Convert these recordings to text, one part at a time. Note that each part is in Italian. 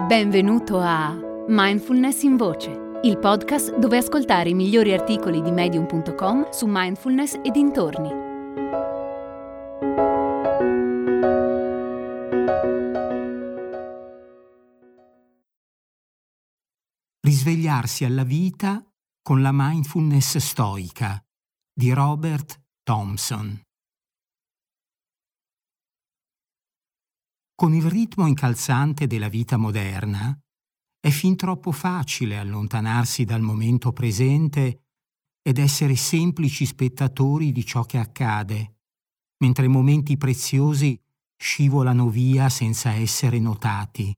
Benvenuto a Mindfulness in Voce, il podcast dove ascoltare i migliori articoli di Medium.com su mindfulness e dintorni. Risvegliarsi alla vita con la mindfulness stoica di Robert Thompson. Con il ritmo incalzante della vita moderna, è fin troppo facile allontanarsi dal momento presente ed essere semplici spettatori di ciò che accade, mentre momenti preziosi scivolano via senza essere notati.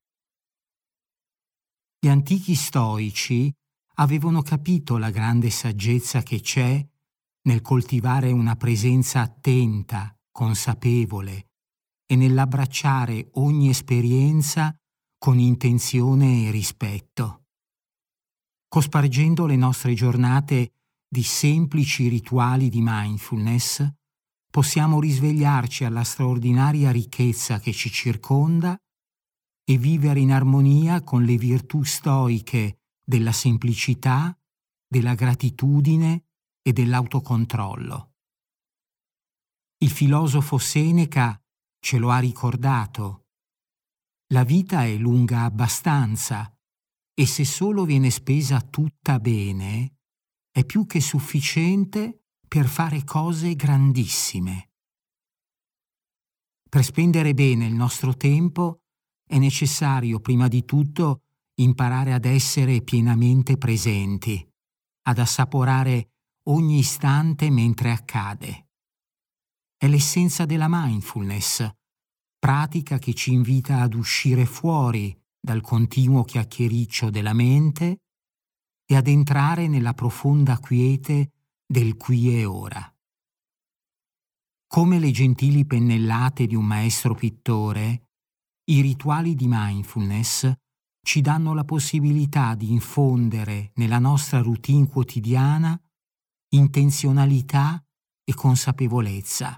Gli antichi stoici avevano capito la grande saggezza che c'è nel coltivare una presenza attenta, consapevole, e nell'abbracciare ogni esperienza con intenzione e rispetto. Cospargendo le nostre giornate di semplici rituali di mindfulness, possiamo risvegliarci alla straordinaria ricchezza che ci circonda e vivere in armonia con le virtù stoiche della semplicità, della gratitudine e dell'autocontrollo. Il filosofo Seneca ce lo ha ricordato. La vita è lunga abbastanza e se solo viene spesa tutta bene, è più che sufficiente per fare cose grandissime. Per spendere bene il nostro tempo è necessario prima di tutto imparare ad essere pienamente presenti, ad assaporare ogni istante mentre accade. È l'essenza della mindfulness, pratica che ci invita ad uscire fuori dal continuo chiacchiericcio della mente e ad entrare nella profonda quiete del qui e ora. Come le gentili pennellate di un maestro pittore, i rituali di mindfulness ci danno la possibilità di infondere nella nostra routine quotidiana intenzionalità e consapevolezza.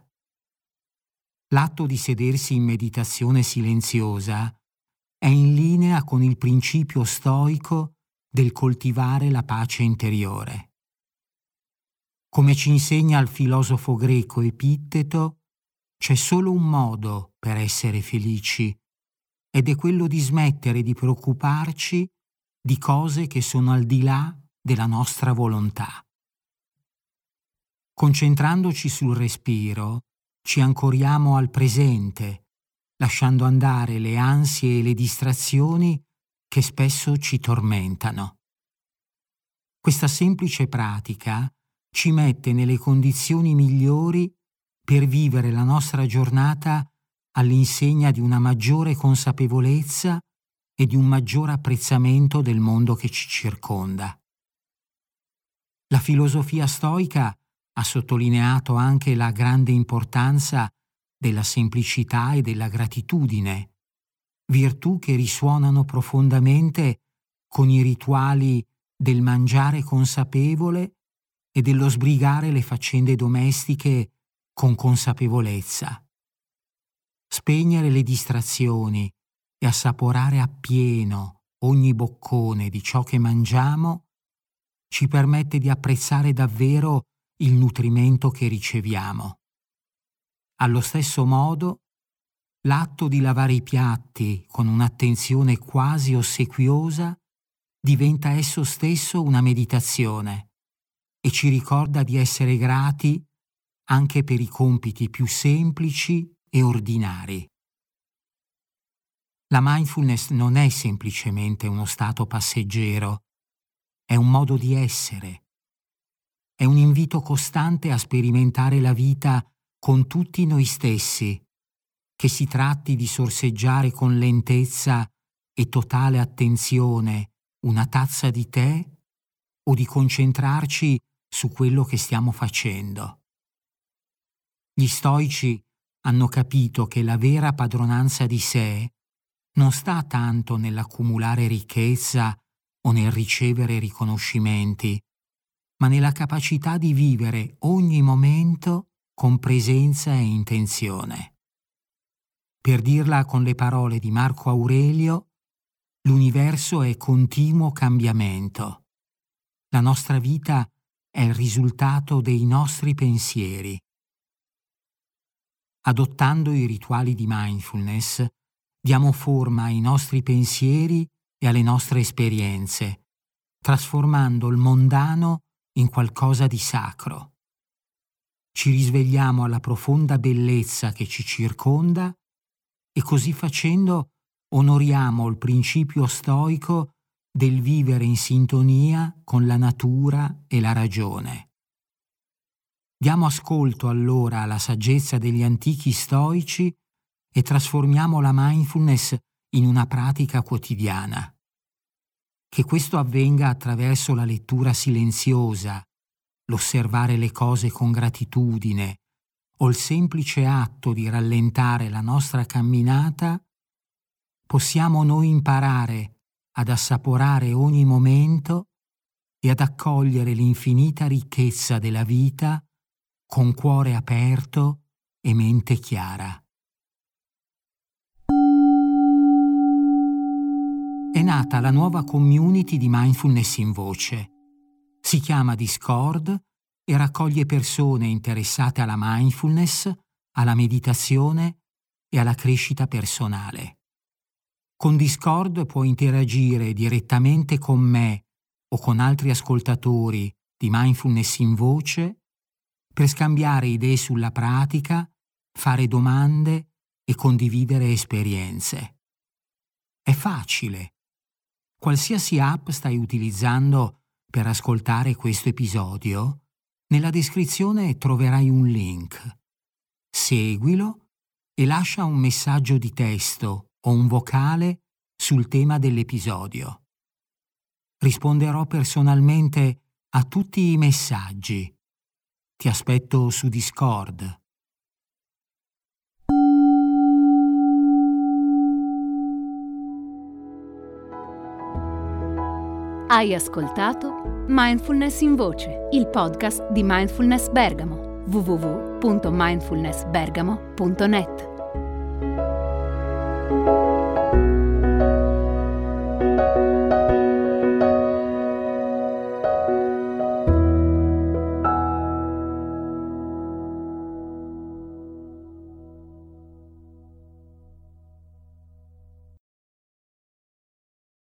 L'atto di sedersi in meditazione silenziosa è in linea con il principio stoico del coltivare la pace interiore. Come ci insegna il filosofo greco Epitteto, c'è solo un modo per essere felici, ed è quello di smettere di preoccuparci di cose che sono al di là della nostra volontà. Concentrandoci sul respiro, ci ancoriamo al presente, lasciando andare le ansie e le distrazioni che spesso ci tormentano. Questa semplice pratica ci mette nelle condizioni migliori per vivere la nostra giornata all'insegna di una maggiore consapevolezza e di un maggior apprezzamento del mondo che ci circonda. La filosofia stoica ha sottolineato anche la grande importanza della semplicità e della gratitudine, virtù che risuonano profondamente con i rituali del mangiare consapevole e dello sbrigare le faccende domestiche con consapevolezza. Spegnere le distrazioni e assaporare appieno ogni boccone di ciò che mangiamo ci permette di apprezzare davvero il nutrimento che riceviamo. Allo stesso modo, l'atto di lavare i piatti con un'attenzione quasi ossequiosa diventa esso stesso una meditazione e ci ricorda di essere grati anche per i compiti più semplici e ordinari. La mindfulness non è semplicemente uno stato passeggero, è un modo di essere. È un invito costante a sperimentare la vita con tutti noi stessi, che si tratti di sorseggiare con lentezza e totale attenzione una tazza di tè o di concentrarci su quello che stiamo facendo. Gli stoici hanno capito che la vera padronanza di sé non sta tanto nell'accumulare ricchezza o nel ricevere riconoscimenti, ma nella capacità di vivere ogni momento con presenza e intenzione. Per dirla con le parole di Marco Aurelio, L'universo è continuo cambiamento. La nostra vita è il risultato dei nostri pensieri. Adottando i rituali di mindfulness, diamo forma ai nostri pensieri e alle nostre esperienze, trasformando il mondano in qualcosa di sacro. Ci risvegliamo alla profonda bellezza che ci circonda e così facendo onoriamo il principio stoico del vivere in sintonia con la natura e la ragione. Diamo ascolto allora alla saggezza degli antichi stoici e trasformiamo la mindfulness in una pratica quotidiana. Che questo avvenga attraverso la lettura silenziosa, l'osservare le cose con gratitudine o il semplice atto di rallentare la nostra camminata, possiamo noi imparare ad assaporare ogni momento e ad accogliere l'infinita ricchezza della vita con cuore aperto e mente chiara. È nata la nuova community di Mindfulness in Voce. Si chiama Discord e raccoglie persone interessate alla mindfulness, alla meditazione e alla crescita personale. Con Discord puoi interagire direttamente con me o con altri ascoltatori di Mindfulness in Voce per scambiare idee sulla pratica, fare domande e condividere esperienze. È facile. Qualsiasi app stai utilizzando per ascoltare questo episodio, nella descrizione troverai un link. Seguilo e lascia un messaggio di testo o un vocale sul tema dell'episodio. Risponderò personalmente a tutti i messaggi. Ti aspetto su Discord. Hai ascoltato Mindfulness in Voce, il podcast di Mindfulness Bergamo, www.mindfulnessbergamo.net.